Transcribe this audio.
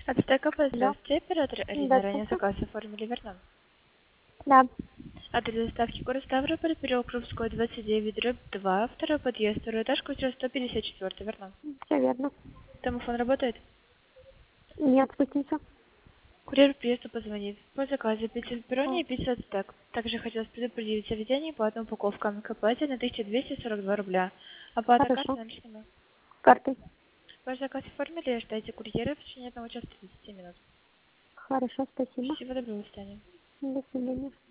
Ацтека, Да. здравствуйте, оператор Алина. Ранее Здравствуйте. заказ оформили, верно? Да. Адрес доставки город Ставрополь, переулок Крупской, 29/2, второй подъезд, второй этаж, квартира 154, верно? Все верно. Домофон работает? Нет, гостиница. Курьер приезда позвонит. По заказу пицца пепперони А, и пицца ацтек. Также хотелось предупредить заведение по одной упаковкам к оплате на 1242 рубля. Оплата картой хорошо. наличными. Картой. Ваш заказ оформили, ждайте курьера в течение 1 часа 30 минут. Хорошо, спасибо. Всего доброго, до свидания. До свидания.